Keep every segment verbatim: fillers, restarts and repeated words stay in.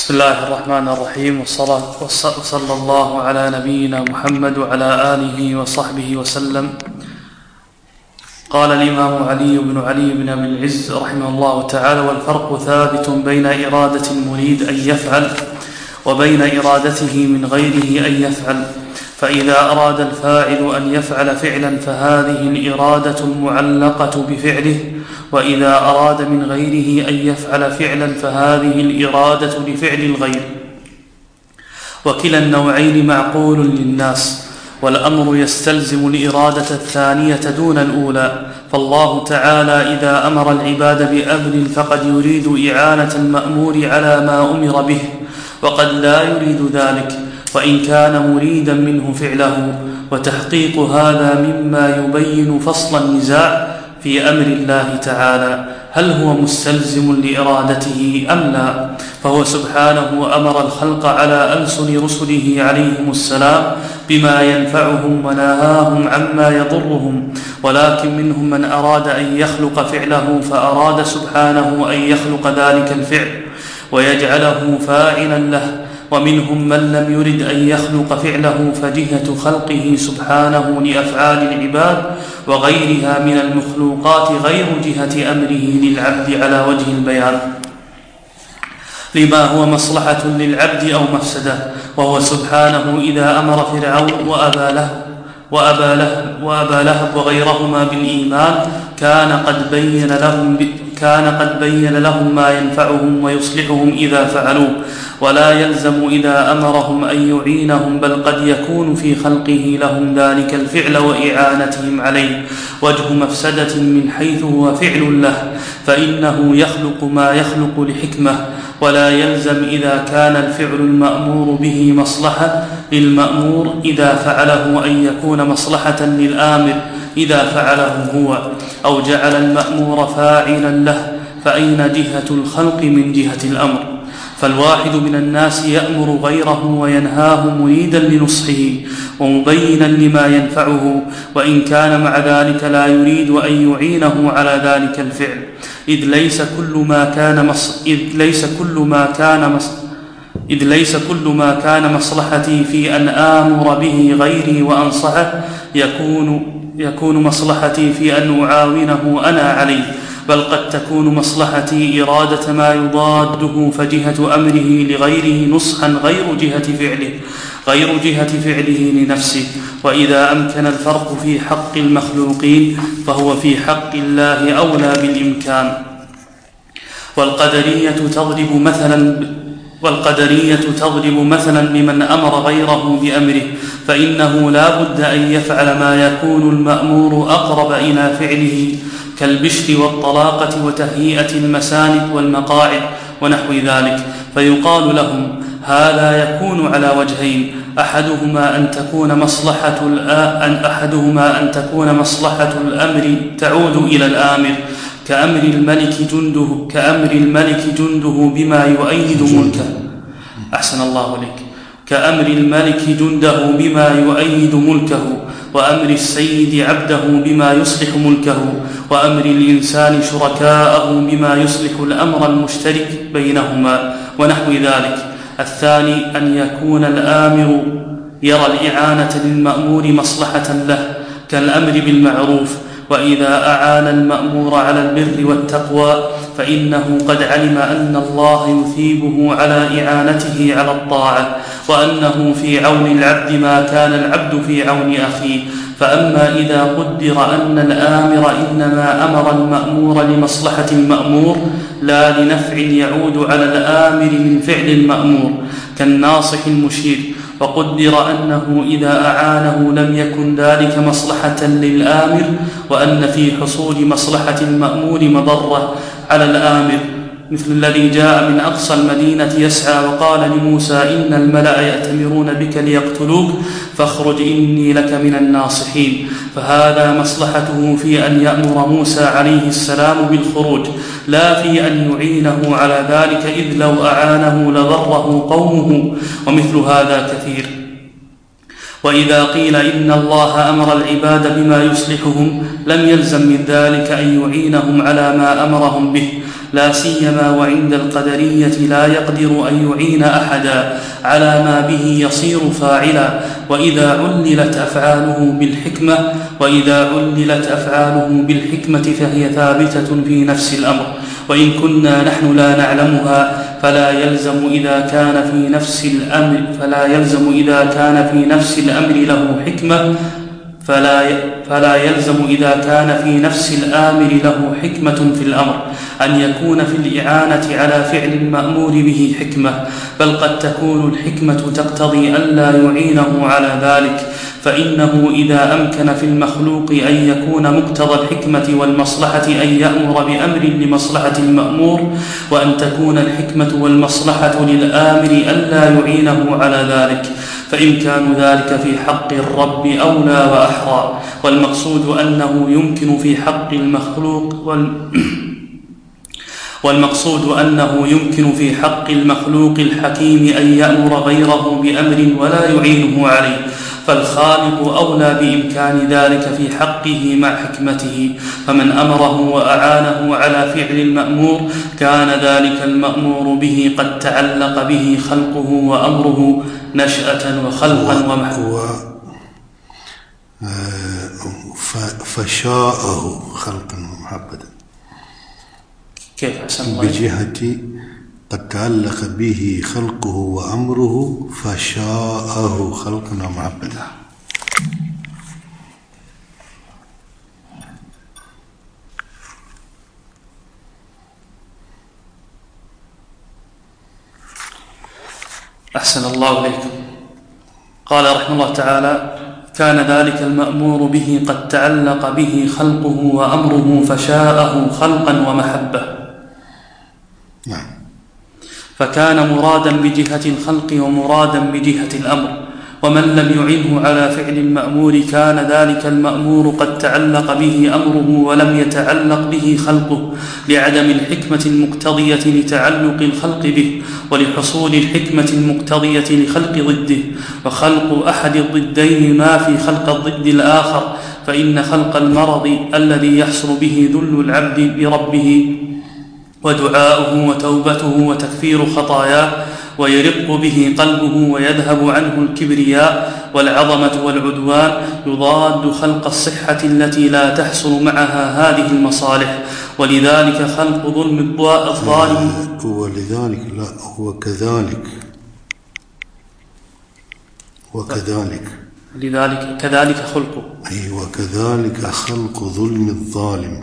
بسم الله الرحمن الرحيم، والصلاة وصلى الله على نبينا محمد وعلى آله وصحبه وسلم. قال الإمام علي بن علي بن أبي العز رحمه الله تعالى: والفرق ثابت بين إرادة المريد أن يفعل وبين إرادته من غيره أن يفعل. فإذا أراد الفاعل أن يفعل فعلا فهذه الإرادة المعلقة بفعله، وإذا أراد من غيره أن يفعل فعلا فهذه الإرادة لفعل الغير. وكلا النوعين معقول للناس، والأمر يستلزم الإرادة الثانية دون الأولى. فالله تعالى إذا أمر العباد بأمر فقد يريد إعانة المأمور على ما أمر به، وقد لا يريد ذلك وإن كان مريدا منه فعله. وتحقيق هذا مما يبين فصل النزاع في أمر الله تعالى، هل هو مستلزم لإرادته أم لا؟ فهو سبحانه أمر الخلق على ألسن رسله عليهم السلام بما ينفعهم ونهاهم عما يضرهم، ولكن منهم من أراد أن يخلق فعله فأراد سبحانه أن يخلق ذلك الفعل ويجعله فاعلا له، ومنهم من لم يرد أن يخلق فعله فجهة خلقه سبحانه لأفعال العباد وغيرها من المخلوقات غير جهة أمره للعبد على وجه البيان، لما هو مصلحة للعبد أو مفسدة. وهو سبحانه إذا أمر فرعون وأبى له وأبى له وأبى لهب وغيرهما بالإيمان كان قد بين لهم كان قد بين لهم ما ينفعهم ويصلحهم إذا فعلوا، ولا يلزم إذا أمرهم أن يعينهم، بل قد يكون في خلقه لهم ذلك الفعل وإعانتهم عليه وجه مفسدة من حيث هو فعل له، فإنه يخلق ما يخلق لحكمة. ولا يلزم إذا كان الفعل المأمور به مصلحة للمأمور إذا فعله أن يكون مصلحة للآمر إذا فعله هو، أو جعل المأمور فاعلا له، فأين جهة الخلق من جهة الأمر؟ فالواحد من الناس يأمر غيره وينهاه مريدا لنصحه ومبينا لما ينفعه، وإن كان مع ذلك لا يريد أن يعينه على ذلك الفعل، إذ ليس كل ما كان مص... إذ ليس كل ما كان مص... إذ ليس كل ما كان مصلحتي في أن آمر به غيري وأنصحه يكون يكون مصلحتي في أن أعاونه أنا عليه، بل قد تكون مصلحتي إرادة ما يضاده، فجهة أمره لغيره نصحا غير جهة فعله غير جهة فعله لنفسه. وإذا أمكن الفرق في حق المخلوقين فهو في حق الله أولى بالإمكان. والقدرية تضرب مثلا والقدرية تضرب مثلا بمن أمر غيره بأمره، فإنه لا بد أن يفعل ما يكون المأمور أقرب إلى فعله، كالبشر والطلاقة وتهيئة المساند والمقاعد ونحو ذلك، فيقال لهم: هذا يكون على وجهين، أحدهما أن تكون مصلحة أن أحدهما أن تكون مصلحة الأمر تعود إلى الآمر، كأمر الملك جنده كأمر الملك جنده بما يؤيد ملكه أحسن الله عليك كأمر الملك جنده بما يؤيد ملكه، وأمر السيد عبده بما يصلح ملكه، وأمر الإنسان شركاءه بما يصلح الأمر المشترك بينهما ونحو ذلك. الثاني أن يكون الآمر يرى الإعانة للمأمور مصلحة له، كالأمر بالمعروف، وإذا أعان المأمور على البر والتقوى فإنه قد علم أن الله يثيبه على إعانته على الطاعة، وأنه في عون العبد ما كان العبد في عون أخيه. فأما إذا قدر أن الآمر إنما أمر المأمور لمصلحة المأمور لا لنفع يعود على الآمر من فعل المأمور، كالناصح المشير، وقدر أنه إذا أعانه لم يكن ذلك مصلحة للآمر، وأن في حصول مصلحة المأمور مضرة على الآمر، مثل الذي جاء من أقصى المدينة يسعى وقال لموسى: إن الملأ يأتمرون بك ليقتلوك فاخرج إني لك من الناصحين. فهذا مصلحته في أن يأمر موسى عليه السلام بالخروج، لا في أن يعينه على ذلك، إذ لو أعانه لضره قومه، ومثل هذا كثير. وإذا قيل إن الله أمر العباد بما يصلحهم لم يلزم من ذلك أن يعينهم على ما أمرهم به، لا سيما وعند القدرية لا يقدر أن يعين أحدا على ما به يصير فاعلا. وإذا عللت أفعاله بالحكمة وإذا عللت أفعاله بالحكمة فهي ثابتة في نفس الأمر، وإن كنا نحن لا نعلمها فلا يلزم إذا كان في نفس الأمر فلا يلزم إذا كان في نفس الأمر له حكمة فلا فلا يلزم إذا كان في نفس الآمر له حكمة في الأمر أن يكون في الإعانة على فعل المأمور به حكمة، بل قد تكون الحكمة تقتضي ألا يعينه على ذلك، فإنه إذا أمكن في المخلوق أن يكون مقتضى الحكمة والمصلحة أن يأمر بأمر لمصلحة المأمور، وأن تكون الحكمة والمصلحة للآمر ألا يعينه على ذلك، فإمكان ذلك في حق الرب أولى وأحرى. والمقصود أنه يمكن في حق المخلوق وال والمقصود أنه يمكن في حق المخلوق الحكيم أن يأمر غيره بأمر ولا يعينه عليه، فالخالق أولى بإمكان ذلك في حقه مع حكمته، فمن أمره وأعانه على فعل المأمور كان ذلك المأمور به قد تعلق به خلقه وأمره نشأة وخلقا ومحبا. فشاءه خلقا ومحبا كيف أحسن بجهة قد تعلق به خلقه وأمره فشاءه خلقا ومحبا. أحسن الله إليكم. قال رحمه الله تعالى: كان ذلك المأمور به قد تعلق به خلقه وأمره فشاءه خلقا ومحبة. نعم. فكان مرادا بجهة الخلق ومرادا بجهة الأمر، ومن لم يعنه على فعل المأمور كان ذلك المأمور قد تعلق به أمره ولم يتعلق به خلقه، لعدم الحكمة المقتضية لتعلق الخلق به، ولحصول الحكمة المقتضية لخلق ضده. وخلق أحد الضدين ما في خلق الضد الآخر، فإن خلق المرض الذي يحصل به ذل العبد بربه ودعاؤه وتوبته وتكفير خطاياه ويرق به قلبه ويذهب عنه الكبرياء والعظمة والعدوان، يضاد خلق الصحة التي لا تحصل معها هذه المصالح، ولذلك خلق ظلم الظالم ولذلك لا هو كذلك وكذلك لذلك كذلك خلقه أي وكذلك خلق ظلم الظالم.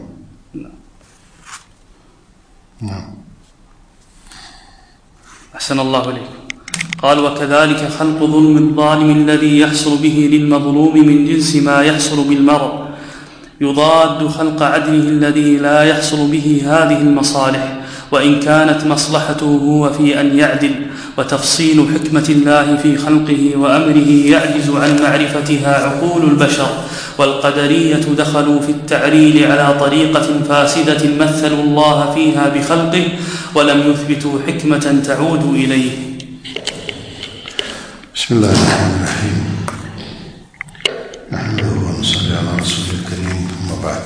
نعم. أحسن الله إليكم. قال: وكذلك خلق ظلم الظالم الذي يحصل به للمظلوم من جنس ما يحصل بالمرض، يضاد خلق عدله الذي لا يحصل به هذه المصالح، وإن كانت مصلحته هو في أن يعدل، وتفصيل حكمة الله في خلقه وأمره يعجز عن معرفتها عقول البشر. والقدرية دخلوا في التعريل على طريقة فاسدة مثلوا الله فيها بخلقه ولم يثبتوا حكمة تعود إليه. بسم الله الرحمن الرحيم. نحمده ونصلي على رسول الكريم، ثم بعد.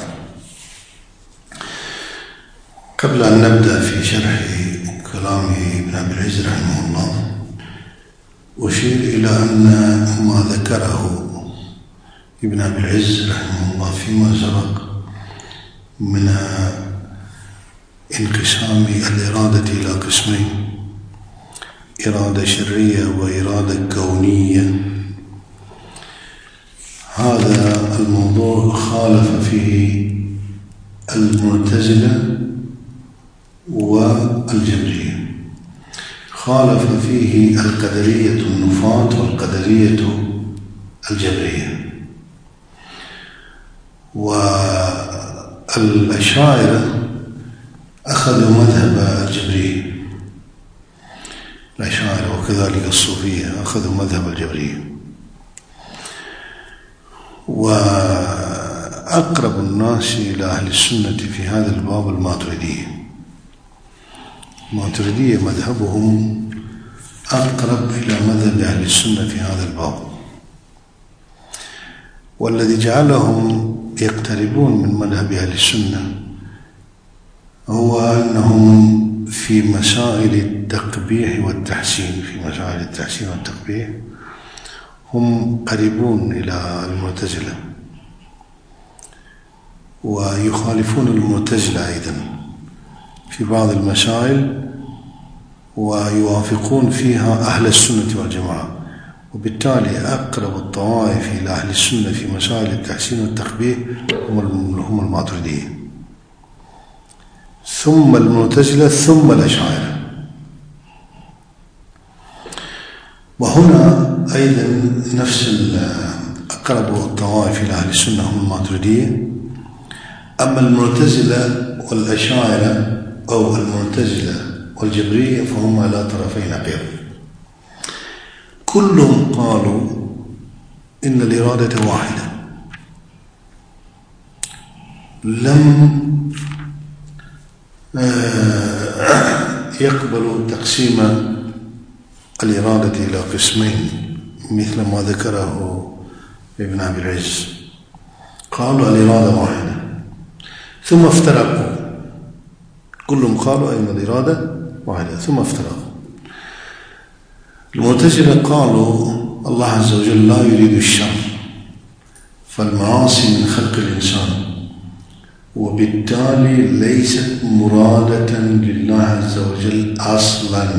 قبل أن نبدأ في شرح كلام ابن أبي العز رحمه الله، أشير إلى أن ما ذكره ابن أبي العز رحمه الله فيما سبق من انقسام الإرادة إلى قسمين: إرادة شرعية وإرادة كونية. هذا الموضوع خالف فيه المعتزلة والجبرية، خالف فيه القدرية النفاة والقدرية الجبرية. والأشاعرة أخذوا مذهب الجبرية، الأشاعرة وكذلك الصوفية أخذوا مذهب الجبرية. وأقرب الناس إلى أهل السنة في هذا الباب الماتريدية. الماتريدية مذهبهم أقرب إلى مذهب أهل السنة في هذا الباب، والذي جعلهم يقتربون من مذهب أهل السنة هو أنهم في مسائل التقبيح والتحسين في مسائل التحسين والتقبيح هم قريبون إلى المعتزلة، ويخالفون المعتزلة أيضا في بعض المسائل، ويوافقون فيها أهل السنة والجماعة. وبالتالي أقرب الطوائف إلى أهل السنة في مسائل التحسين والتقبيح هم الماتريدية، ثم المعتزلة، ثم الأشاعرة. وهنا أيضا نفس أقرب الطوائف إلى أهل السنة هم الماتريدية. أما المعتزلة والأشاعرة أو المعتزلة والجبرية فهم على طرفي نقيض. كلهم قالوا إن الإرادة واحدة، لم يقبلوا تقسيم الإرادة إلى قسمين مثل ما ذكره ابن أبي العز. قالوا الإرادة واحدة ثم افترقوا. كلهم قالوا إن الإرادة واحدة ثم افترقوا. المعتزلة قالوا الله عز وجل لا يريد الشر، فالمعاصي من خلق الإنسان، وبالتالي ليست مرادة لله عز وجل أصلا.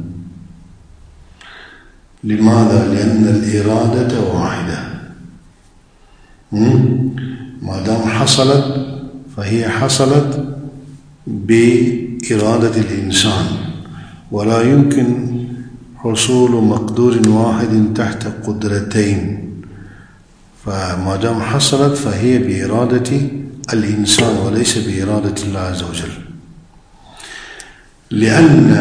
لماذا؟ لأن الإرادة واحدة، ما دام حصلت فهي حصلت بإرادة الإنسان، ولا يمكن حصول مقدور واحد تحت قدرتين. فما دام حصلت فهي بإرادة الإنسان وليس بإرادة الله عز وجل، لأن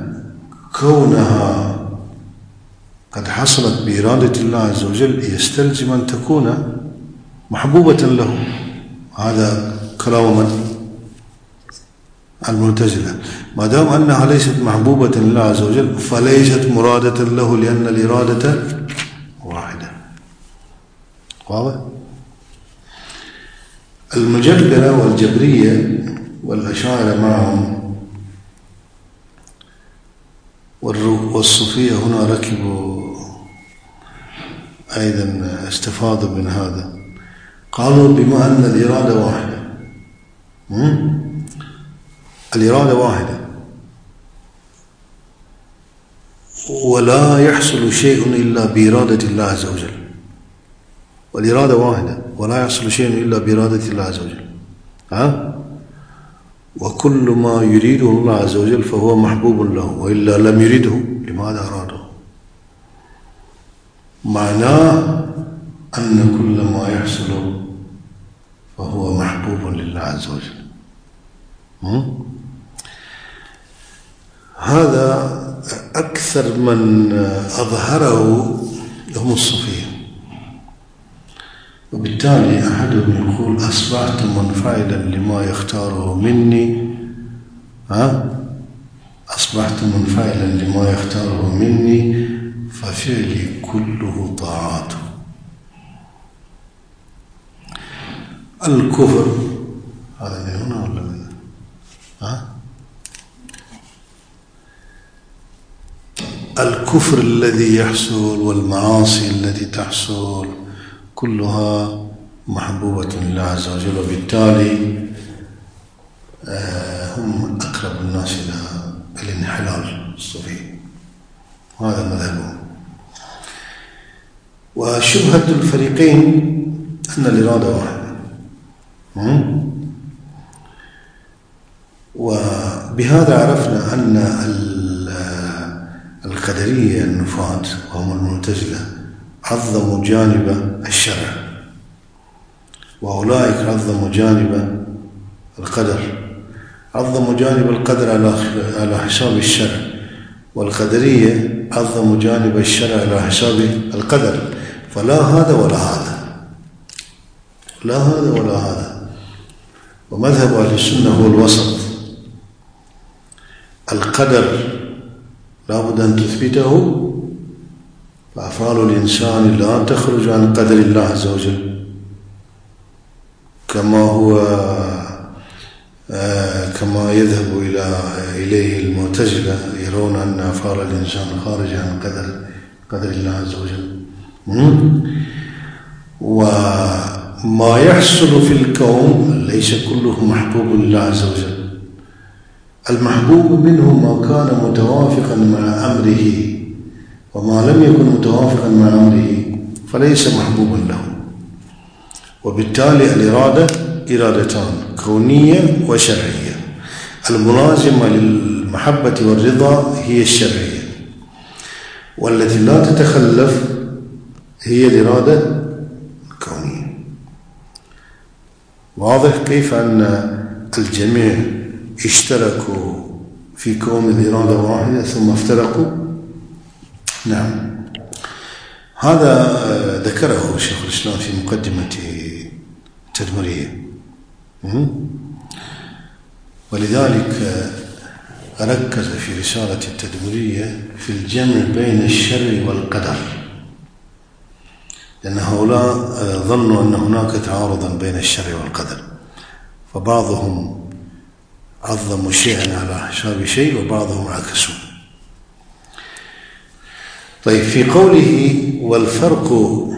كونها قد حصلت بإرادة الله عز وجل يستلزم أن تكون محبوبة له. هذا كلام من؟ المعتزلة. ما دام أنها ليست محبوبة لله عز وجل فليست مرادة له، لأن الإرادة واحدة. واضح؟ المجبرة والجبرية والأشاعرة معهم والصوفية هنا ركبوا أيضا، استفادوا من هذا. قالوا بما أن الإرادة واحدة، الإرادة واحدة ولا يحصل شيء إلا بإرادة الله عز وجل، والإرادة واحدة ولا يحصل شيء إلا بإرادة الله عز وجل، ها؟ وكل ما يريده الله عز وجل فهو محبوب له، وإلا لم يريده لماذا أراده؟ معناه أن كل ما يحصل فهو محبوب لله عز وجل. هذا أكثر من أظهره هم الصوفية. وبالتالي أحدهم يقول أصبحت منفعلا لما يختاره مني، ها؟ أصبحت منفعلا لما يختاره مني ففعلي كله طاعاته. الكفر هذا من هنا ولا من ها؟ الكفر الذي يحصل والمعاصي التي تحصل كلها محبوبة لله عز وجل، وبالتالي هم أقرب الناس إلى الانحلال الصوفي. هذا مذهبهم. وشبهة الفريقين أن الإرادة واحدة، وبهذا عرفنا أن القدرية النفاة وهم المعتزلة عظموا جانب الشرع، وأولئك عظموا جانب القدر، عظموا جانب القدر على حساب الشرع، والقدرية عظموا جانب الشرع على حساب القدر. فلا هذا ولا هذا، لا هذا ولا هذا. ومذهب أهل السنة هو الوسط. القدر لا بد أن تثبته، فأفعال الإنسان لا تخرج عن قدر الله عز وجل، كما هو كما يذهب إلى إليه المعتزلة، يرون أن أفعال الإنسان خارجة عن قدر قدر الله عز وجل. وما يحصل في الكون ليس كله محبوب لله عز وجل. المحبوب منه ما كان متوافقا مع أمره، وما لم يكن متوافقا مع أمره فليس محبوبا له. وبالتالي الإرادة إرادتان، كونية وشرعية. الملازمة للمحبة والرضا هي الشرعية، والتي لا تتخلف هي الإرادة الكونية. واضح كيف أن الجميع اشتركوا في كون الإرادة واحدة ثم افترقوا؟ نعم، هذا ذكره شيخ الإسلام في مقدمة التدمرية، ولذلك ركز في رسالة التدمرية في الجمع بين الشر والقدر، لأن هؤلاء ظنوا أن هناك تعارضا بين الشر والقدر، فبعضهم عظموا شيئا على حساب شيء وبعضهم عكسوا. طيب، في قوله والفرق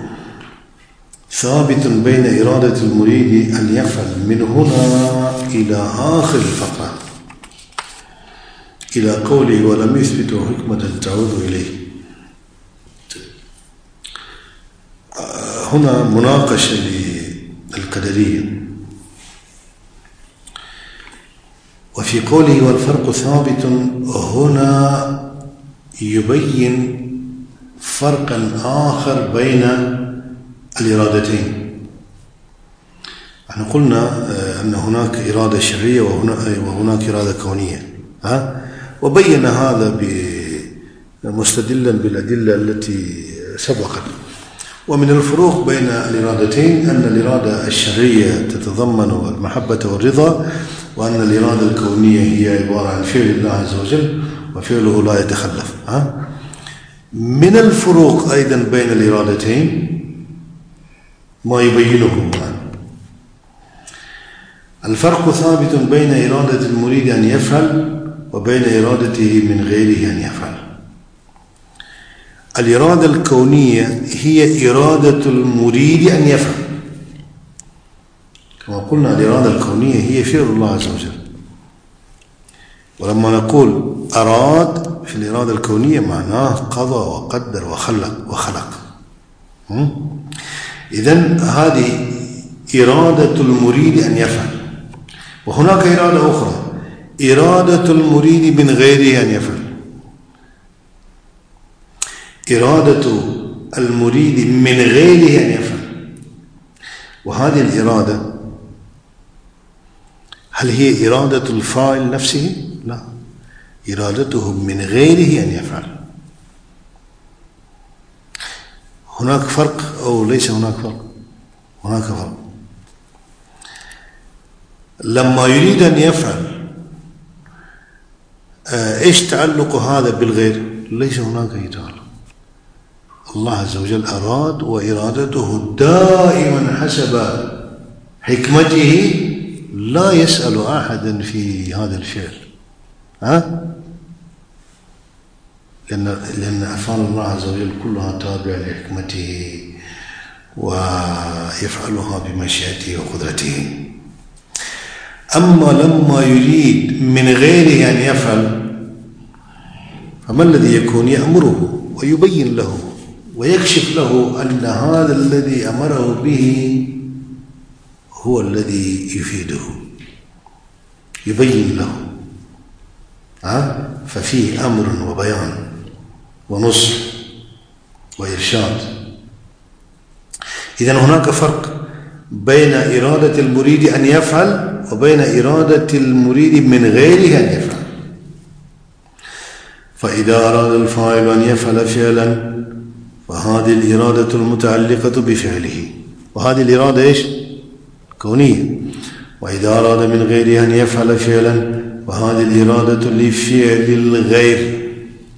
ثابت بين إرادة المريد أن يفعل من هنا إلى آخر الفقرة، إلى قوله ولم يثبتوا حكمة تعود إليه. هنا مناقشة للقدرية. وفي قوله والفرق ثابت هنا يبين فرقا آخر بين الإرادتين. احنا قلنا أن هناك إرادة شرعية وهناك إرادة كونية، ها؟ وبين هذا مستدلا بالأدلة التي سبقت. ومن الفروق بين الإرادتين أن الإرادة الشرعية تتضمن المحبة والرضا، وأن الإرادة الكونية هي عبارة عن فعل الله عز وجل وفعله لا يتخلف. ها؟ من الفروق أيضا بين الإرادتين ما يبينه هنا. الفرق ثابت بين إرادة المريد أن يفعل وبين إرادته من غيره أن يفعل. الإرادة الكونية هي إرادة المريد أن يفعل، كما قلنا الإرادة الكونية هي فعل الله عز وجل. ولما نقول أراد في الإرادة الكونية معناه قضى وقدر وخلق وخلق. إذن هذه إرادة المريد أن يفعل. وهناك إرادة أخرى، إرادة المريد من غيره أن يفعل. إرادة المريد من غيره أن يفعل، وهذه الإرادة هل هي إرادة الفاعل نفسه؟ لا، إرادته من غيره أن يفعل. هناك فرق أو ليس هناك فرق؟ هناك فرق. لما يريد أن يفعل إيش تعلق هذا بالغير؟ ليس هناك أي تعلق. الله عز وجل أراد وإرادته دائما حسب حكمته، لا يسأل أحدا في هذا الفعل. ها؟ لأن لأن أفعال الله عز وجل كلها تابعة لحكمته ويفعلها بمشيئته وقدرته. أما لما يريد من غيره أن يفعل فما الذي يكون؟ يأمره ويبين له ويكشف له أن هذا الذي أمره به هو الذي يفيده، يبين له. ها؟ ففيه أمر وبيان ونصح وإرشاد. إذن هناك فرق بين إرادة المريد أن يفعل وبين إرادة المريد من غيره أن يفعل. فإذا أراد الفاعل أن يفعل فعلا فهذه الإرادة المتعلقة بفعله، وهذه الإرادة إيش؟ كونية. وإذا أراد من غيره أن يفعل فعلا فهذه الإرادة لفعل الغير.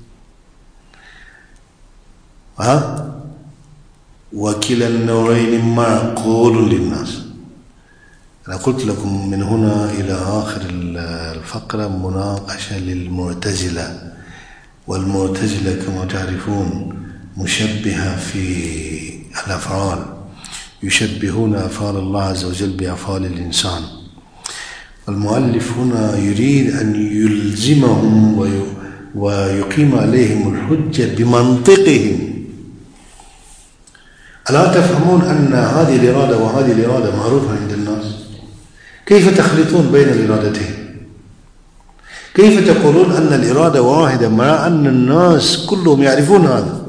ها؟ وكلا النوعين معقول للناس. أنا قلت لكم من هنا إلى آخر الفقرة مناقشة للمعتزلة، والمعتزلة كما تعرفون مشبهة في الأفعال، يشبهون أفعال الله عز وجل بأفعال الإنسان. المؤلف هنا يريد أن يلزمهم ويقيم عليهم الحجة بمنطقهم. ألا تفهمون أن هذه الإرادة وهذه الإرادة معروفة عند الناس؟ كيف تخلطون بين الإرادتين؟ كيف تقولون أن الإرادة واحدة مع أن الناس كلهم يعرفون هذا؟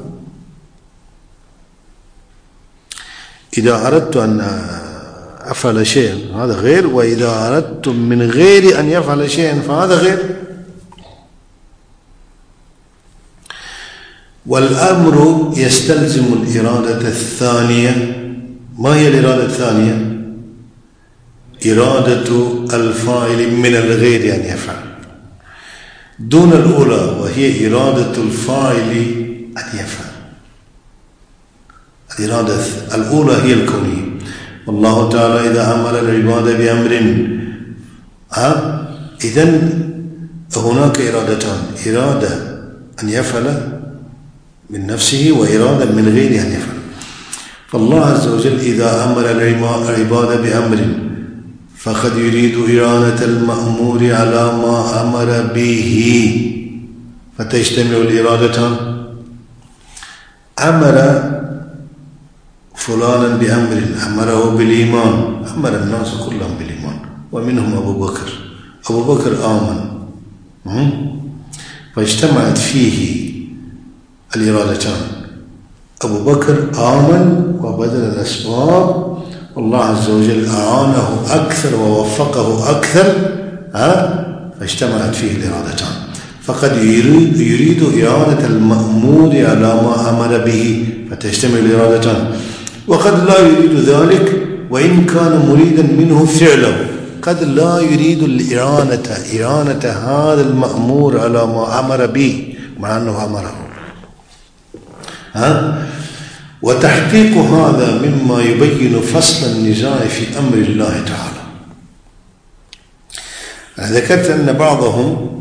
إذا أردت أن أفعل شيئا هذا غير، وإذا أردت من غير أن يفعل شيئا فهذا غير. والأمر يستلزم الإرادة الثانية. ما هي الإرادة الثانية؟ إرادة الفاعل من الغير أن يفعل دون الأولى، وهي إرادة الفاعل أن يفعل. الإرادة الأولى هي الكونية. والله تعالى إذا أمر العباد بأمر ها إذن هناك إرادتان: إرادة أن يفعل من نفسه وإرادة من غير أن يفعل. فالله عز وجل إذا أمر العباد بأمر فقد يريد إعانة المأمور على ما أمر به، فتجتمع الإرادتان. أمر فلانا بأمر، أمره بالإيمان، أمر الناس كلهم بالإيمان ومنهم أبو بكر. أبو بكر آمن فاجتمعت فيه الإرادتان. أبو بكر آمن وبذل الأسباب، والله عز وجل أعانه أكثر ووفقه أكثر فاجتمعت فيه الإرادتان. فقد يريد, يريد إعانة المأمور على ما أمر به فتجتمع الإرادتان، وقد لا يريد ذلك وإن كان مريدا منه فعله. قد لا يريد الإعانة إعانة هذا المأمور على ما أمر به مع أنه أمره. ها؟ وتحقيق هذا مما يبين فصل النزاع في أمر الله تعالى. أنا ذكرت أن بعضهم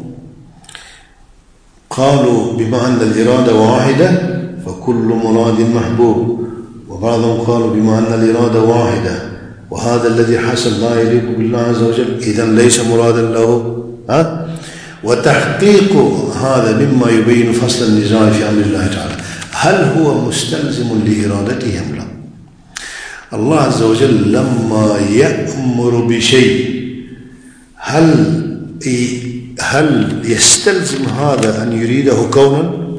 قالوا بما أن الإرادة واحدة فكل مراد محبوب، وبعضهم قالوا بما أن الإرادة واحدة وهذا الذي حصل لا يليق بالله عز وجل إذن ليس مرادا له. ها؟ وتحقيق هذا مما يبين فصل النزاع في أمر الله تعالى. هل هو مستلزم لإرادته أم لا؟ الله عز وجل لما يأمر بشيء هل هل يستلزم هذا أن يريده كونا؟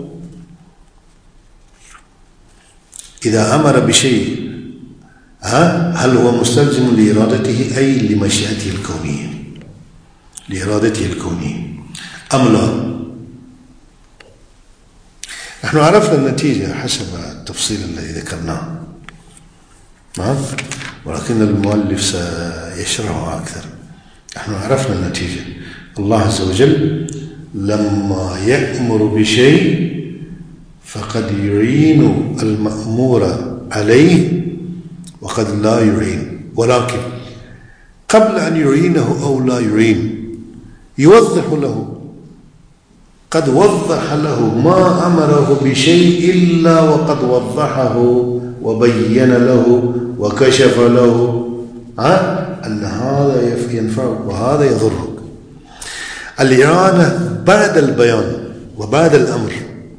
إذا أمر بشيء هل هو مستلزم لإرادته أي لمشيئته الكونية، لإرادته الكونية أم لا؟ نحن عرفنا النتيجة حسب التفصيل الذي ذكرناه، نعم، ولكن المؤلف سيشرحها أكثر. نحن عرفنا النتيجة. الله عز وجل لما يأمر بشيء فقد يعين المأمور عليه وقد لا يعين، ولكن قبل أن يعينه أو لا يعين يوضح له. قد وضح له ما أمره بشيء إلا وقد وضحه وبين له وكشف له أن هذا ينفعك وهذا يضرك. الإعانة بعد البيان وبعد الأمر،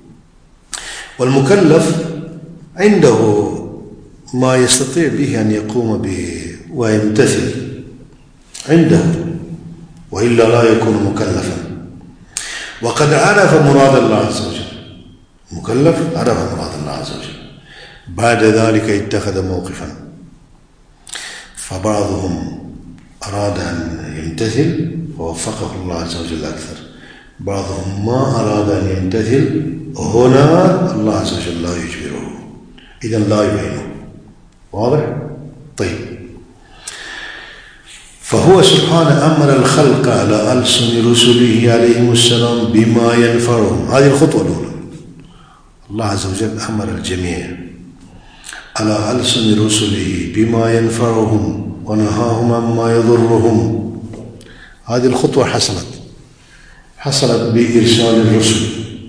والمكلف عنده ما يستطيع به أن يقوم به ويمتثل عنده، وإلا لا يكون مكلفا. وقد عرف مراد الله عز وجل، مكلف عرف مراد الله عز وجل، بعد ذلك اتخذ موقفا. فبعضهم أراد أن يمتثل فوفقه الله عز وجل أكثر، بعضهم ما أراد أن يمتثل، هنا الله عز وجل لا يجبره، إذن لا يعينه. واضح؟ طيب، فهو سبحانه أمر الخلق على ألسن رسله عليهم السلام بما ينفعهم. هذه الخطوة الأولى. الله عز وجل أمر الجميع على ألسن رسله بما ينفعهم ونهاهم عما يضرهم. هذه الخطوة حصلت حصلت بإرسال الرسل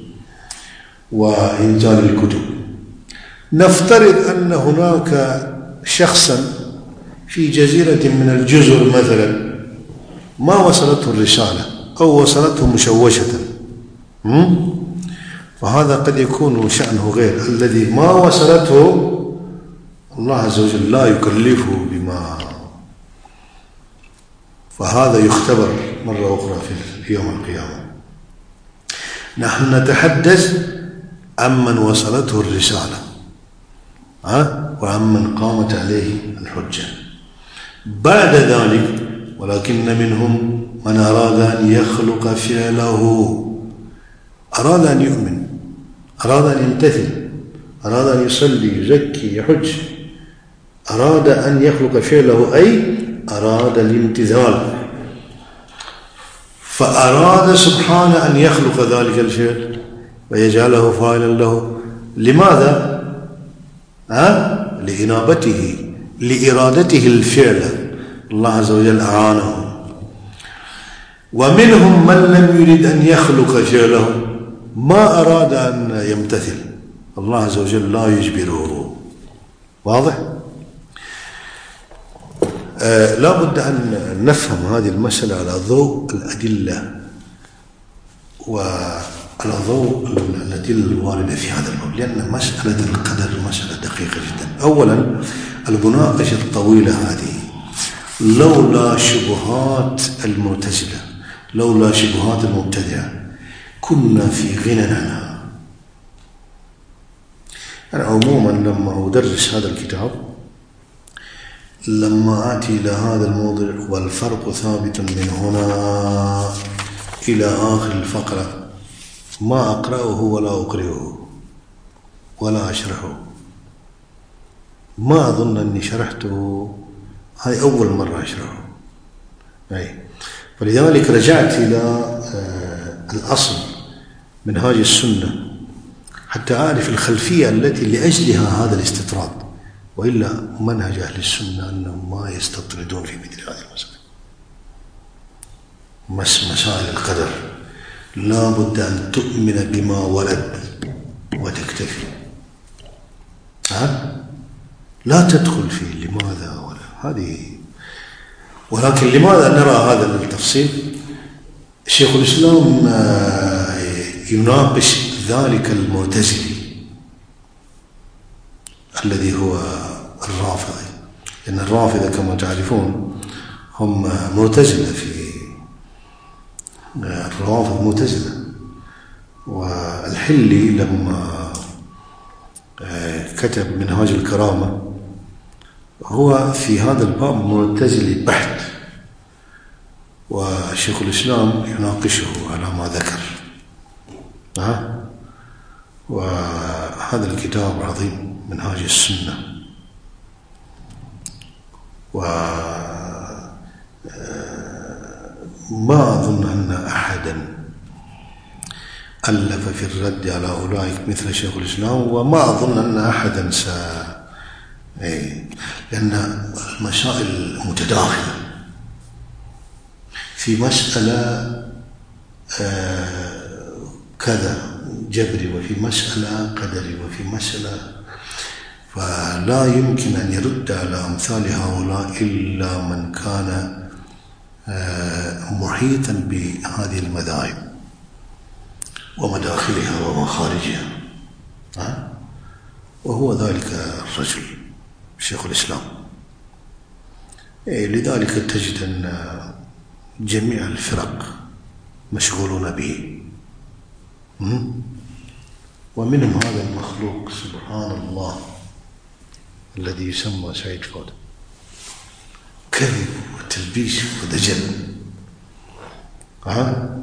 وإنزال الكتب. نفترض أن هناك شخصا في جزيرة من الجزر مثلا ما وصلته الرسالة أو وصلته مشوشة، فهذا قد يكون شأنه غير. الذي ما وصلته الله عز وجل لا يكلفه بما، فهذا يختبر مرة أخرى في يوم القيامة. نحن نتحدث عمن وصلته الرسالة ها وعمن قامت عليه الحجة. بعد ذلك ولكن منهم من أراد أن يخلق فعله، أراد أن يؤمن، أراد أن يمتثل، أراد أن يصلي يزكي يحج، أراد أن يخلق فعله أي أراد الامتثال، فأراد سبحانه أن يخلق ذلك الفعل ويجعله فاعلا له. لماذا؟ ها؟ لإنابته لإرادته الفعل، الله عز وجل أعانه. ومنهم من لم يرد أن يخلق فعله، ما أراد أن يمتثل، الله عز وجل لا يجبره. واضح؟ آه لا بد أن نفهم هذه المسألة على ضوء الأدلة وعلى ضوء الأدلة الواردة في هذا الباب، لأن مسألة القدر مسألة دقيقة جدا. أولا المناقشة الطويلة هذه لولا شبهات المعتزلة، لولا شبهات المبتدعة كنا في غنى عنها. أنا عموما لما أدرس هذا الكتاب، لما آتي إلى هذا الموضوع والفرق ثابت من هنا إلى آخر الفقرة، ما أقرأه ولا أقرأه ولا أشرحه. ما أظن أني شرحته، هذه أول مرة أشرحه. أي فلذلك رجعت إلى الأصل منهاج السنة حتى أعرف الخلفية التي لأجلها هذا الاستطراد، وإلا منهج أهل السنة أنهم ما يستطردون في مثل هذه المسألة. مس مسائل القدر لا بد أن تؤمن بما ورد وتكتفي، ها؟ لا تدخل في لماذا ولا هذه. ولكن لماذا نرى هذا التفصيل؟ شيخ الإسلام يناقش ذلك المعتزلي الذي هو الرافضي، لأن الرافضة كما تعرفون هم معتزلة، في الروافض معتزلة. والحلي لما كتب منهاج الكرامة هو في هذا الباب معتزلي بحت، وشيخ الإسلام يناقشه على ما ذكر. ها؟ وهذا الكتاب عظيم منهاج السنة، وما أظن أن أحدا ألف في الرد على أولئك مثل شيخ الإسلام، وما أظن أن أحدا س لأن المسائل متداخلة. في مسألة كذا جبري، وفي مسألة قدري، وفي مسألة، فلا يمكن أن يرد على أمثال هؤلاء إلا من كان محيطا بهذه المذاهب ومداخلها ومخارجها، وهو ذلك الرجل شيخ الإسلام. لذلك تجد أن جميع الفرق مشغولون به، ومنهم هذا المخلوق سبحان الله الذي يسمى سعيد فاضل، كذب وتلبيس ودجل. ها؟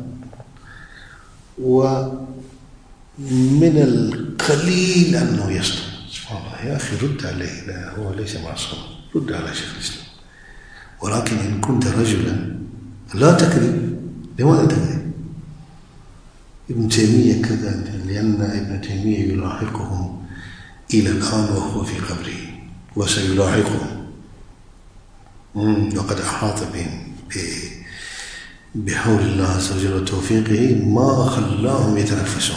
ومن القليل أنه يصدق. سبحان الله يا أخي، رد عليه، لا هو ليس معصوم، رد على شيخ الإسلام. ولكن إن كنت رجلا لا تكذب. لماذا تكذب؟ ابن تيمية كذا، لأن ابن تيمية يلاحقهم إلى الآن وهو في قبره، وسيلاحقهم. وقد أحاط بهم بحول الله عز وجل وتوفيقه ما خلاهم يتنفسون.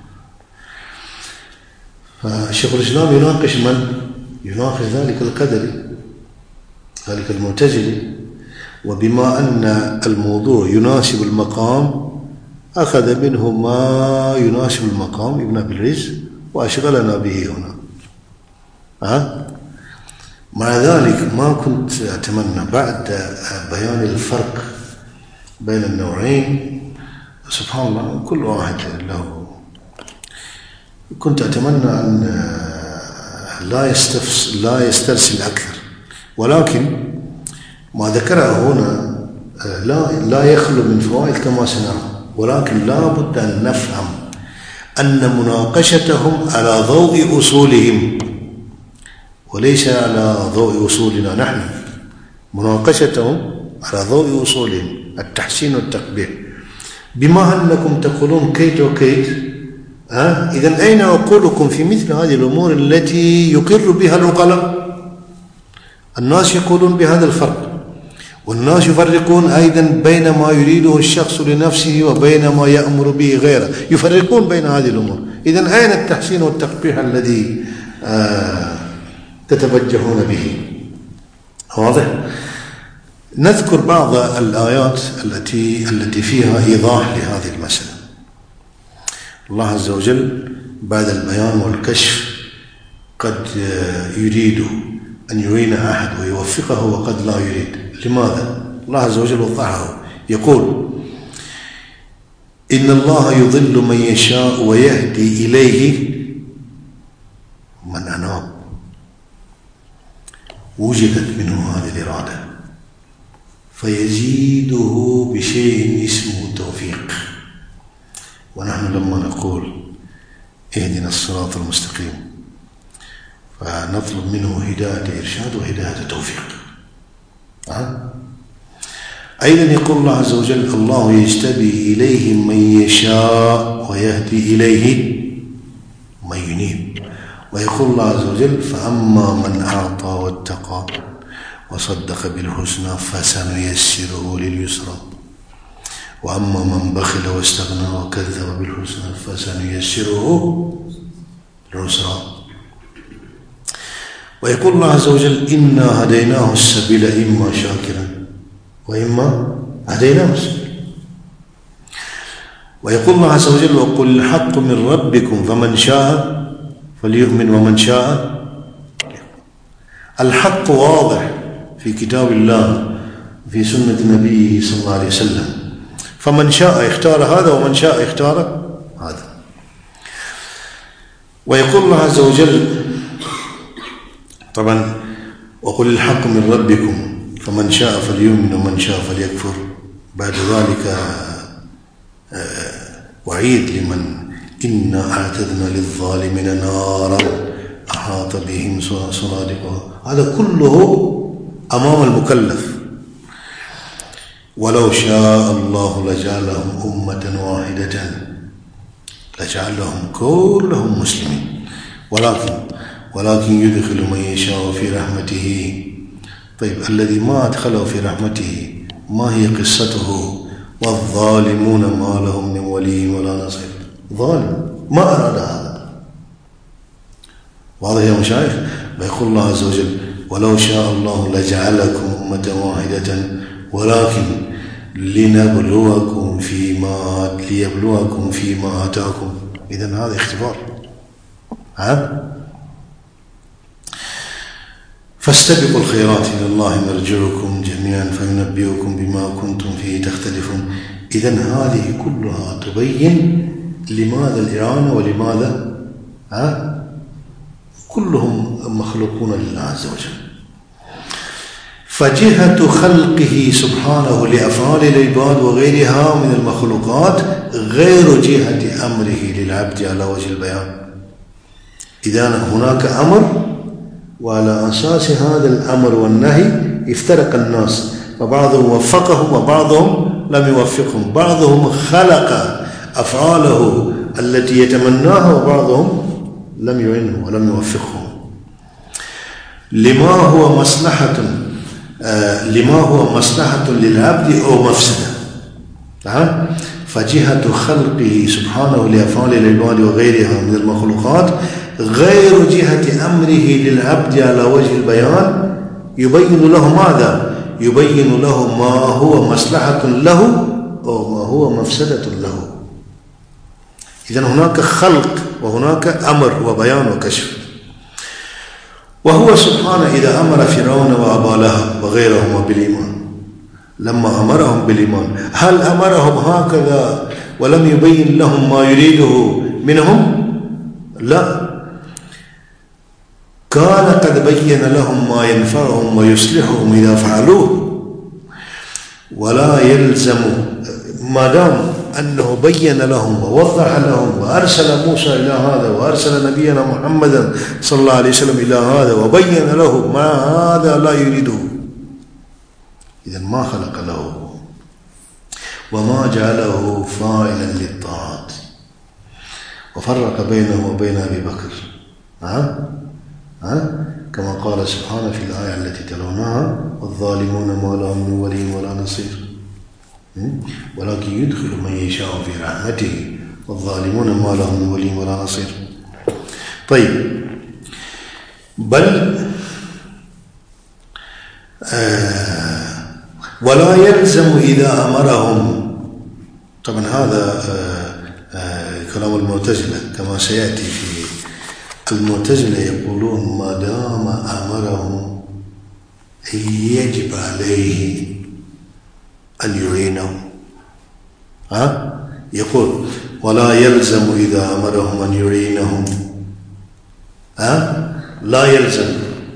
فشيخ الإسلام يناقش من؟ يناقش ذلك القدري، ذلك المعتزلي، وبما أن الموضوع يناسب المقام أخذ منه ما يناسب المقام ابن أبي العز وأشغلنا به هنا. ها؟ مع ذلك ما كنت أتمنى بعد بيان الفرق بين النوعين، سبحان الله كل واحد له، كنت أتمنى أن لا يستفس لا يسترسل أكثر، ولكن ما ذكره هنا لا لا يخلو من فوائد كما سنرى، ولكن لا بد أن نفهم أن مناقشتهم على ضوء أصولهم وليس على ضوء أصولنا نحن. مناقشتهم على ضوء أصولهم التحسين والتقبيح. بما أنكم تقولون كيت وكيت، ها إذن أين عقولكم في مثل هذه الأمور التي يقر بها العقلاء؟ الناس يقولون بهذا الفرق، والناس يفرقون أيضا بين ما يريده الشخص لنفسه وبين ما يأمر به غيره، يفرقون بين هذه الأمور. إذن أين التحسين والتقبيح الذي آه تتوجهون به؟ واضح؟ نذكر بعض الآيات التي التي فيها إيضاح لهذه المسألة. الله عز وجل بعد البيان والكشف قد يريد أن يعين أحد ويوفقه وقد لا يريد. لماذا؟ الله عز وجل وضحه، يقول: إن الله يضل من يشاء ويهدي إليه من أناب. وجدت منه هذه الإرادة فيزيده بشيء اسمه التوفيق. ونحن لما نقول اهدنا الصراط المستقيم فنطلب منه هداية إرشاد وهداية توفيق. أه؟ أيضا يقول الله عز وجل: الله يجتبي إليه من يشاء ويهدي إليه من ينيب. ويقول الله عز وجل: فأما من أعطى واتقى وصدق بالحسنى فسنيسره لليسرى وأما من بخل واستغنى وكذب بالحسنى فسنيسره للعسرى. ويقول الله عز وجل: إنا هديناه السبيل إما شاكرا وإما هديناه السبيل. ويقول الله عز وجل: وقل الحق من ربكم فمن شاء فليؤمن ومن شاء. الحق واضح في كتاب الله في سنة نبيه صلى الله عليه وسلم، فمن شاء اختار هذا ومن شاء اختار هذا. ويقول الله عز وجل طبعا: وقل الحق من ربكم فمن شاء فليؤمن ومن شاء فليكفر. بعد ذلك وعيد لمن إنا أعتدنا للظالمين نارا أحاط بهم سرادقها. هذا كله أمام المكلف. ولو شاء الله لجعلهم أمة واحدة، لجعلهم كلهم مسلمين، ولكن ولكن يدخل من يشاء في رحمته. طيب الذي ما أدخله في رحمته ما هي قصته؟ والظالمون ما لهم من ولي ولا نصير. ظالم ما أراد هذا. واضح يا مشايخ؟ ويقول الله عز وجل: ولو شاء الله لجعلكم أمة واحدة ولكن لنبلوكم فيما ليبلوكم فيما آتاكم. إذن هذا اختبار. ها؟ فاستبقوا الخيرات إلى الله مرجعكم جميعا فينبئكم بما كنتم فيه تختلفون. إذن هذه كلها تبين لماذا الإعانة ولماذا ها؟ كلهم مخلوقون لله عز وجل. فجهة خلقه سبحانه لأفعال العباد وغيرها من المخلوقات غير جهة أمره للعبد على وجه البيان. إذا هناك أمر، وعلى أساس هذا الأمر والنهي افترق الناس، فبعضهم وفقهم وبعضهم لم يوفقهم، بعضهم خلق أفعاله التي يتمناها وبعضهم لم يعنه ولم يوفقه. لما هو مصلحة لما هو مصلحة للعبد أو مفسدة. فجهة خلقه سبحانه لأفعال العباد وغيرها من المخلوقات غير جهة أمره للعبد على وجه البيان يبين له ماذا؟ يبين له ما هو مصلحة له أو ما هو مفسدة له. إذن هناك خلق وهناك أمر وبيان وكشف. وهو سبحانه إذا أمر فرعون وأبا لهب وغيرهما بالإيمان، لما أمرهم بالإيمان هل أمرهم هكذا ولم يبين لهم ما يريده منهم؟ لا، كان قد بين لهم ما ينفعهم ويصلحهم إذا فعلوه. ولا يلزم ما دام أنه بين لهم ووضح لهم وأرسل موسى إلى هذا وأرسل نبينا محمدا صلى الله عليه وسلم إلى هذا وبين له ما هذا لا يريده، إذن ما خلق له وما جعله فاعلا للطاعات وفرق بينه وبين أبي بكر. ها؟ ها؟ كما قال سبحانه في الآية التي تلوناها: والظالمون ما لهم من ولي ولا نصير ولكن يدخل من يشاء في رحمته والظالمون ما لهم من ولي ولا نصير. طيب، بل آه ولا يلزم إذا أمرهم، طبعا هذا آه آه كلام المعتزلة كما سيأتي. في المعتزلة يقولون ما دام أمرهم يجب عليه أن يعينهم. ها؟ يقول ولا يلزم إذا أمرهم أن يعينهم. ها؟ لا يلزم،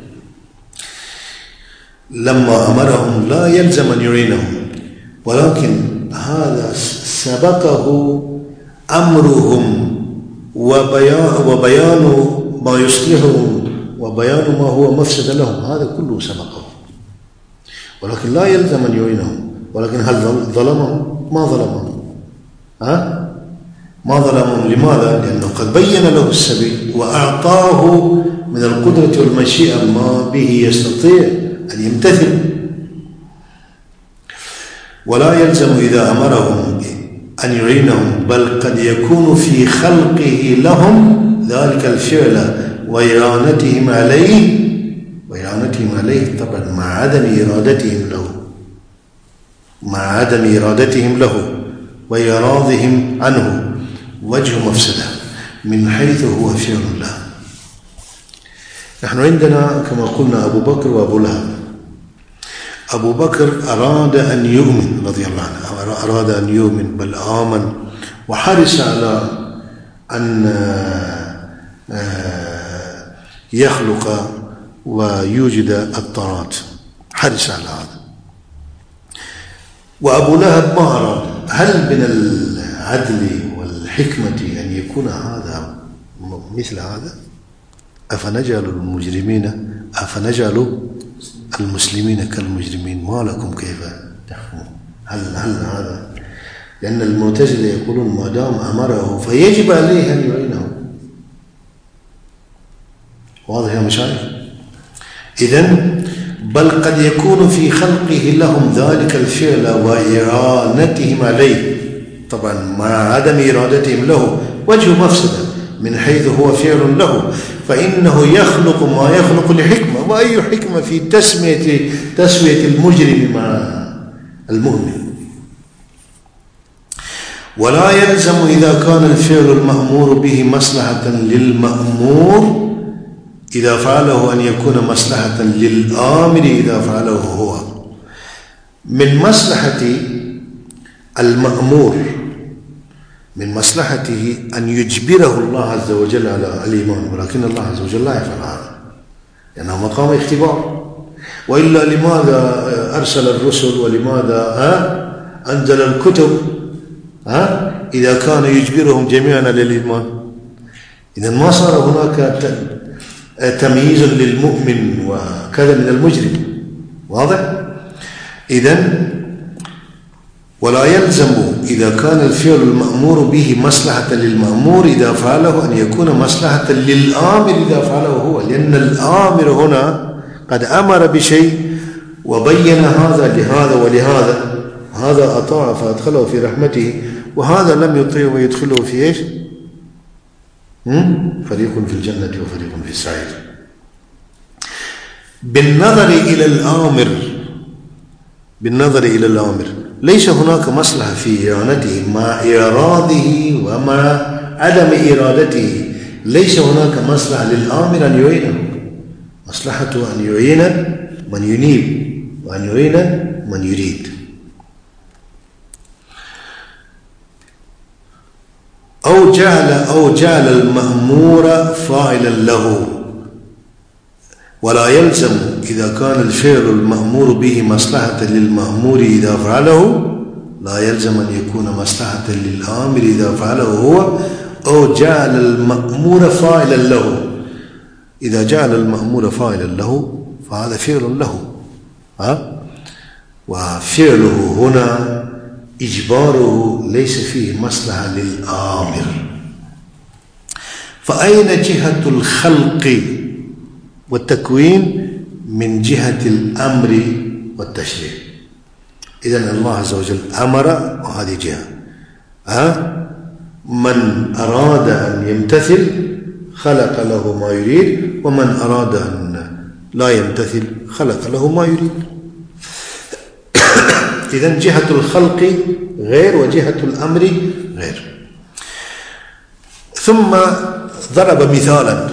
لما أمرهم لا يلزم أن يعينهم، ولكن هذا سبقه أمرهم وبيان, وبيان ما يصلحهم وبيان ما هو مفسد لهم، هذا كله سبقه، ولكن لا يلزم أن يعينهم. ولكن هل ظلمهم؟ ما ظلمهم. ها؟ ما ظلمهم. لماذا؟ لأنه قد بين له السبيل وأعطاه من القدرة والمشيئة ما به يستطيع أن يمتثل. ولا يلزم إذا أمرهم أن يعينهم، بل قد يكون في خلقه لهم ذلك الفعل وإعانتهم عليه وإعانتهم عليه طبعا مع عدم إرادتهم له مع عدم إرادتهم له وإعراضهم عنه وجه مفسدة من حيث هو فعل الله. نحن عندنا كما قلنا أبو بكر وأبو لهب. أبو بكر أراد أن يؤمن رضي الله عنه، أراد أن يؤمن بل آمن وحرص على أن يخلق ويوجد الطاعات، حرص على هذا. وأبو لهب ما أراد. هل من العدل والحكمة أن يكون هذا مثل هذا؟ أفنجعل المجرمين أفنجعل المسلمين كالمجرمين ما لكم كيف تحكمون؟ هل هل هذا؟ لأن المعتزلة يقولون ما دام أمره فيجب عليه أن يعينه. واضح يا مشايخ؟ إذن بل قد يكون في خلقه لهم ذلك الفعل وإعانتهم عليه طبعا مع عدم إرادتهم له وجه مفسدة من حيث هو فعل له، فإنه يخلق ما يخلق لحكمة. وأي حكمة في تسمية تسوية المجرم مع المؤمن؟ ولا يلزم إذا كان الفعل المأمور به مصلحة للمأمور إذا فعله أن يكون مصلحة للآمر إذا فعله هو. من مصلحة المأمور من مصلحته أن يجبره الله عز وجل على الإيمان، ولكن الله عز وجل لا يفعل هذا لأنه مقام اختبار. وإلا لماذا أرسل الرسل ولماذا ها أنزل الكتب ها إذا كان يجبرهم جميعا على الإيمان؟ إذن ما صار هناك تمييز للمؤمن وكذا من المجرم. واضح؟ إذن ولا يلزم إذا كان الفعل المأمور به مصلحة للمأمور إذا فعله أن يكون مصلحة للآمر إذا فعله هو، لأن الآمر هنا قد أمر بشيء وبين هذا لهذا ولهذا، هذا أطاع فأدخله في رحمته، وهذا لم يطيع ويدخله في إيش؟ فريق في الجنة وفريق في السعير. بالنظر إلى الآمر بالنظر إلى الآمر ليس هناك مصلحة في إعانته مع إراده ومع عدم إرادته. ليس هناك مصلحة للآمر أن يعينه، مصلحته أن يعين من ينيب وأن يعين من يريد. أو جعل أو جعل المأمور فاعلا له، ولا يلزم إذا كان الفعل المأمور به مصلحة للمأمور إذا فعله، لا يلزم أن يكون مصلحة للآمر إذا فعله هو. أو جعل المأمور فاعلا له، إذا جعل المأمور فاعلا له فهذا فعل له، ها؟ وفعله هنا إجباره ليس فيه مصلحة للآمر. فأين جهة الخلق والتكوين من جهة الأمر والتشريع؟ إذن الله عز وجل أمر وهذه جهة، ها؟ من أراد أن يمتثل خلق له ما يريد، ومن أراد أن لا يمتثل خلق له ما يريد. إذن جهة الخلق غير وجهة الأمر غير. ثم ضرب مثالا: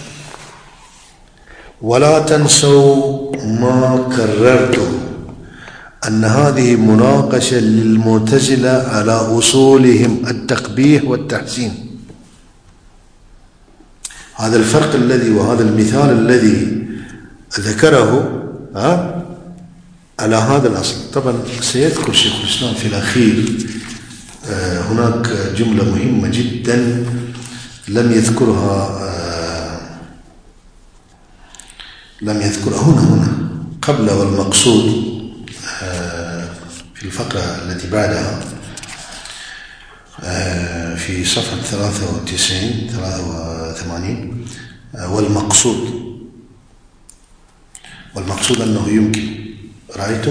ولا تنسوا ما كررته، أن هذه مناقشة للمعتزلة على أصولهم التقبيح والتحسين. هذا الفرق الذي وهذا المثال الذي ذكره ها على هذا الأصل. طبعا سيذكر شيخ الإسلام في الأخير هناك جملة مهمة جدا لم يذكرها لم يذكرها هنا هنا قبل والمقصود في الفقرة التي بعدها في صفحة ثلاثة وتسعين ثلاثة وثمانين. والمقصود والمقصود أنه يمكن، رأيتم؟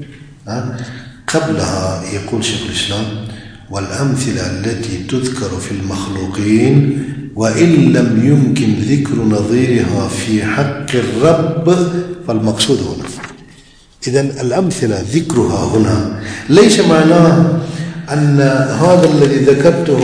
قبلها يقول شيخ الإسلام: والأمثلة التي تذكر في المخلوقين وإن لم يمكن ذكر نظيرها في حق الرب فالمقصود هنا. إذن الأمثلة ذكرها هنا ليس معناه أن هذا الذي ذكرته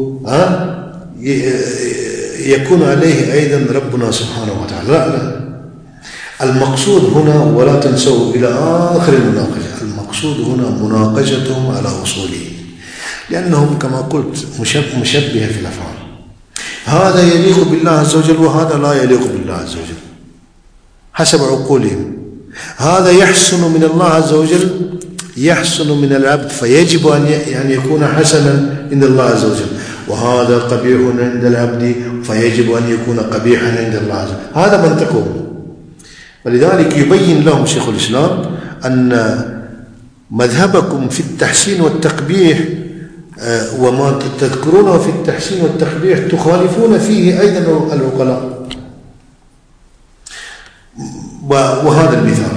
يكون عليه أيضا ربنا سبحانه وتعالى، لا لا. المقصود هنا ولا تنسوا إلى آخر المناقشة، المقصود هنا مناقشتهم على أصوله، لأنهم كما قلت مشبهة في الأفعال. هذا يليق بالله عز وجل وهذا لا يليق بالله عز وجل حسب عقولهم. هذا يحسن من الله عز وجل، يحسن من العبد فيجب أن يكون حسنا عند الله عز وجل، وهذا قبيح عند العبد فيجب أن يكون قبيحا عند الله عز وجل. هذا منطقهم. ولذلك يبين لهم شيخ الإسلام أن مذهبكم في التحسين والتقبيح وما تذكرونه في التحسين والتقبيح تخالفون فيه أيضا العقلاء. وهذا المثال: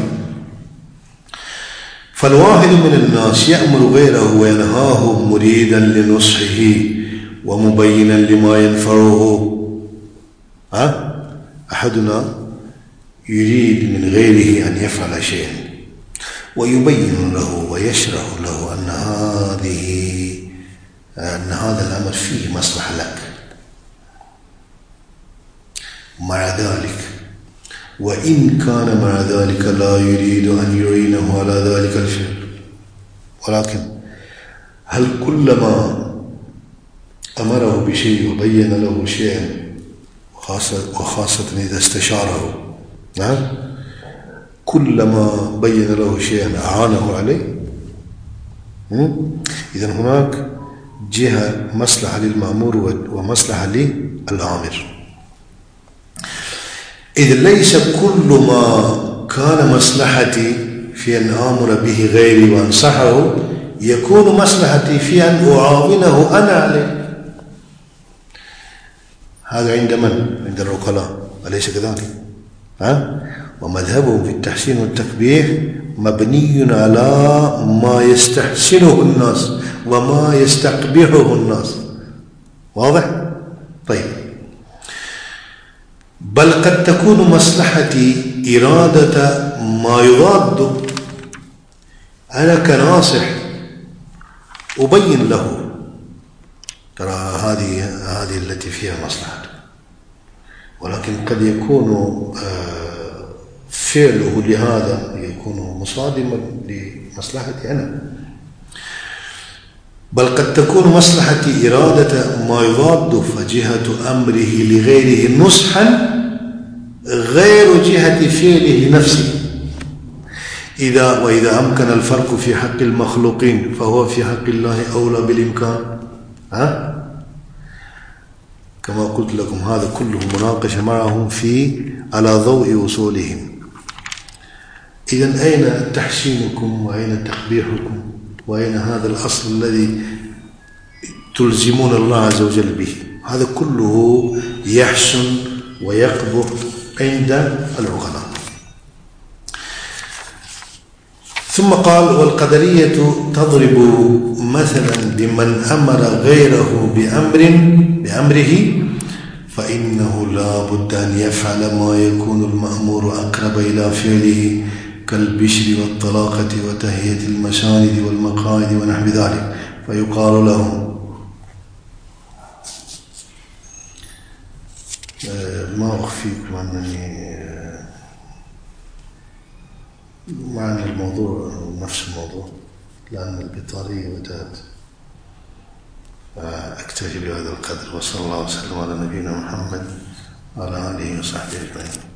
فالواحد من الناس يأمر غيره وينهاه مريدا لنصحه ومبينا لما ينفعه. ها؟ أحدنا يريد من غيره أن يفعل شيئا ويبين له ويشرح له أن هذه أن هذا الأمر فيه مصلحة لك، مع ذلك وإن كان مع ذلك لا يريد أن يعينه على ذلك الفعل. ولكن هل كلما أمره بشيء وبين له شيئا، وخاصة إذا استشاره، نعم، كلما بين له شيئا أعانه عليه؟ إذن هناك جهة مصلحة للمأمور ومصلحة للآمر. إذ ليس كل ما كان مصلحتي في أن آمر به غيري وأنصحه يكون مصلحتي في أن أعاونه أنا عليه. هذا عند من؟ عند العقلاء، أليس كذلك؟ ها؟ ومذهبهم في التحسين والتقبيح مبني على ما يستحسنه الناس وما يستقبحه الناس. واضح؟ طيب. بل قد تكون مصلحتي إرادة ما يضاد. أنا كناصح أبين له ترى هذه هذه التي فيها مصلحة، ولكن قد يكون فعله لهذا يكون مصادما لمصلحتي أنا. بل قد تكون مصلحتي إرادة ما يضاد، فجهة أمره لغيره نصحا غير جهة فعله لنفسه. إذا وإذا أمكن الفرق في حق المخلوقين فهو في حق الله أولى بالإمكان. ها؟ كما قلت لكم هذا كله مناقشة معهم في على ضوء أصولهم. إذن أين تحسينكم وأين تقبيحكم وأين هذا الأصل الذي تلزمون الله عز وجل به؟ هذا كله يحسن ويقبح عند العقلاء. ثم قال: والقدرية تضرب مثلا بمن أمر غيره بأمر بأمره فإنه لا بد أن يفعل ما يكون المأمور أقرب إلى فعله كالبشر والطلاقة وتهيئة المشارد والمقاعد ونحو ذلك، فيقال له ما أخفيكم أنني معنى الموضوع نفس الموضوع لأن البطارية وتات. أكتفي بهذا القدر، وصلى الله وسلم على نبينا محمد وعلى آله وصحبه أجمعين.